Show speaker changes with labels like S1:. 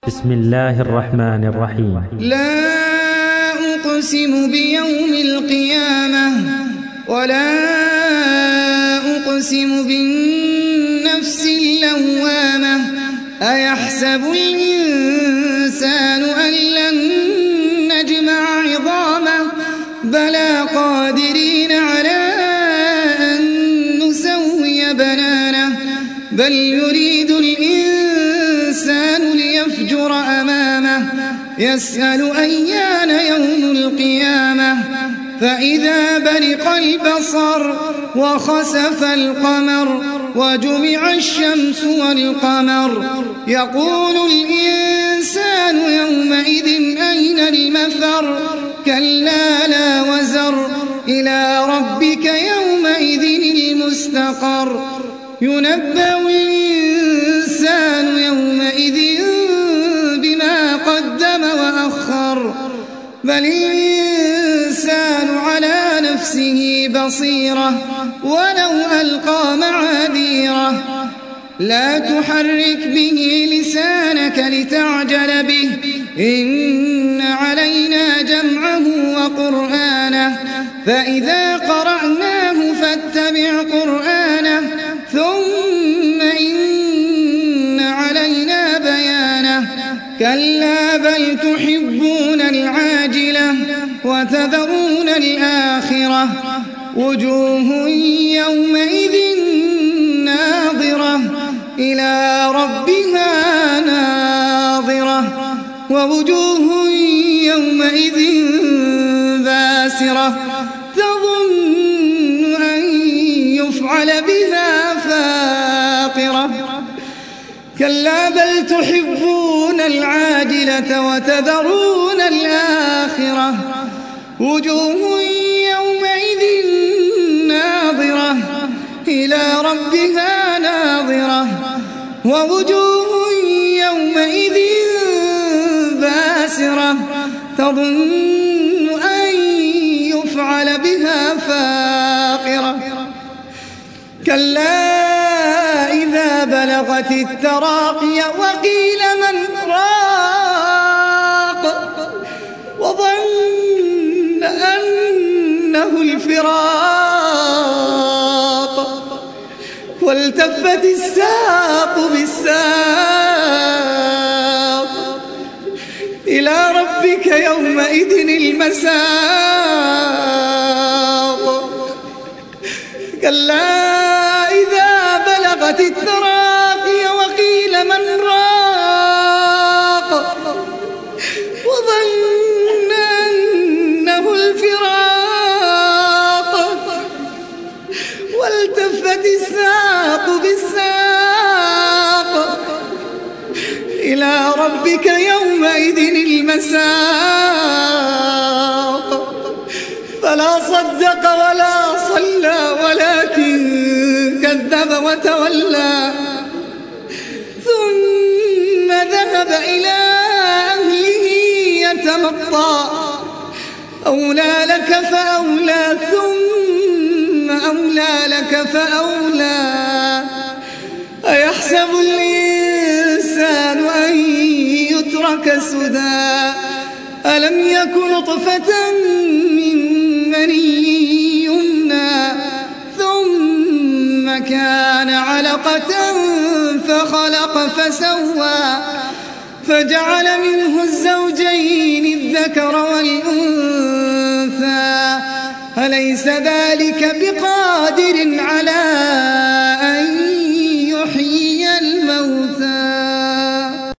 S1: بسم الله الرحمن الرحيم.
S2: لا أقسم بيوم القيامة ولا أقسم بالنفس اللوامة أيحسب الإنسان أن لن نجمع عظامه بلى قادرين على أن نسوي بنانه بل يريد الإنسان ليفجر أمامه يسأل أيان يوم القيامة فإذا برق البصر وخسف القمر وجمع الشمس والقمر يقول الإنسان يومئذ أين المفر كلا لا وزر إلى ربك يومئذ المستقر ينبأ الإنسان يومئذ بما قدم وأخر بل الإنسان على نفسه بصيرة ولو ألقى معاذيره لا تحرك به لسانك لتعجل به إن علينا جمعه وقرآنه فإذا قرأناه فاتبع قرآنه ثم إن علينا بيانه كلا بل تحبون العاجلة وتذرون الآخرة وجوه يومئذ ناظرة إلى ربها ناظرة ووجوه يومئذ باسرة تظن أن يفعل بها فاقرة كلا بل تحبون العاجلة وتذرون الآخرة وجوه يومئذ ناظرة إلى ربها ناظرة ووجوه يومئذ باسرة تظن أن يفعل بها فاقرة كلا إذا بلغت التراقي وقيل من راق وظن أنه الفراق والتفت الساق بالساق إلى ربك يومئذ المساق كلا إذا بلغت التراقي وقيل من راق وظن أنه الفراق والتفت الساق بالساق إلى ربك يومئذ المساق فلا صدق ولا صلى ولكن كذب وتولى ثم ذهب إلى أهله يتمطى أولى لك فأولى ثم أولى لك فأولى أيحسب الإنسان أن يترك سدى ألم يكن نطفة من مني يمنى ثم كان علقة فخلق فسوى فجعل منه الزوجين الذكر والأنثى أليس ذلك بقادر على